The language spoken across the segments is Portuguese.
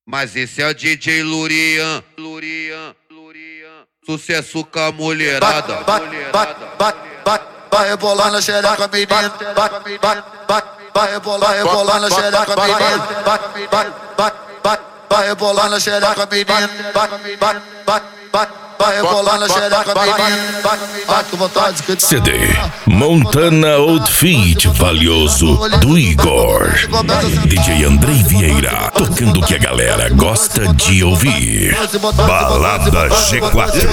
Mas esse é o DJ Lurian. Sucesso com a mulherada. Vai rebolar na xereca, menino. Vai rebolar na xereca, menino. Vai rebolar na xereca, menino. Vai rebolar na xereca, menino. Vai com vontade que CD Montana Outfit Valioso do Igor. DJ Andrei Vieira, tocando o que a galera gosta de ouvir. Balada G4.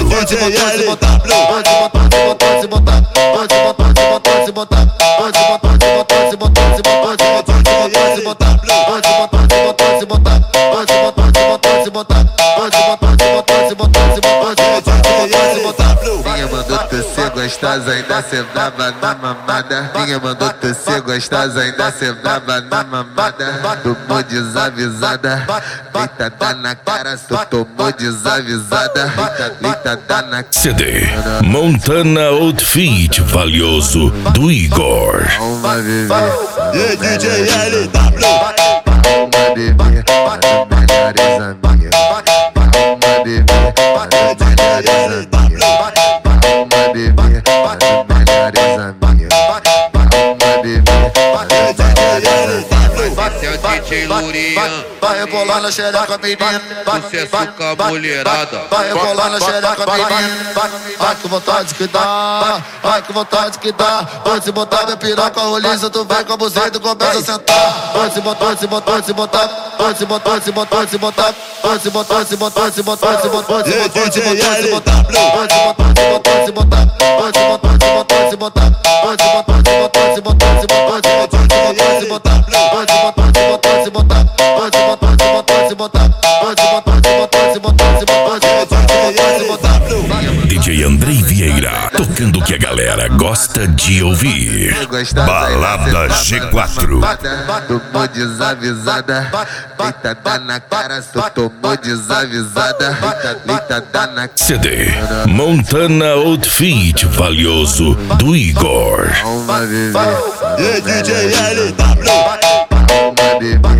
Minha mandou tu ser gostosa, ainda cê dava na mamada. Minha mandou tu ser gostosa, ainda cê dava na mamada. Tomou desavisada, deitada na cara, só tomou desavisada. Deitada na cara. CD Montana Outfit Valioso do Igor. Uma bebê, E DJ LW. uma bebê, para melhores amigas. Uma bebê, para melhores amigas. Uma bebê, para melhores amigas. Uma bebê, para melhores amigas. Esse é o DJ Lurian. Vai rebolar na xereca, menino. Sucesso com a mulherada. Vai rebolar na xereca, menino. Vai com vontade que dá. Vai com vontade que dá. Pode se botar minha piroca roliça, tu vai com a buceta e começa a sentar. Pode se botar, pode se botar, pode se botar. Pode se botar, pode se botar, pode se botar. Pode se botar, pode se botar, pode se botar. Pode se botar, pode se botar, pode se botar. Pode se botar, pode se botar, pode se botar. Pode se botar, pode se botar, pode se botar. Pode se botar, pode se botar, pode se botar. Pode se botar, pode se botar, pode se botar. Pode se botar, pode se botar, pode se botar. Pode se botar, pode se botar, pode se botar. Pode se botar. DJ Andrei Vieira, tocando o que a galera gosta de ouvir. Balada G4. Tomou desavisada, deitada na cara, só tomou desavisada. Deitada na cara. CD Montana Outfit Valioso do Igor. Uma bebê, E DJ LW. uma bebê,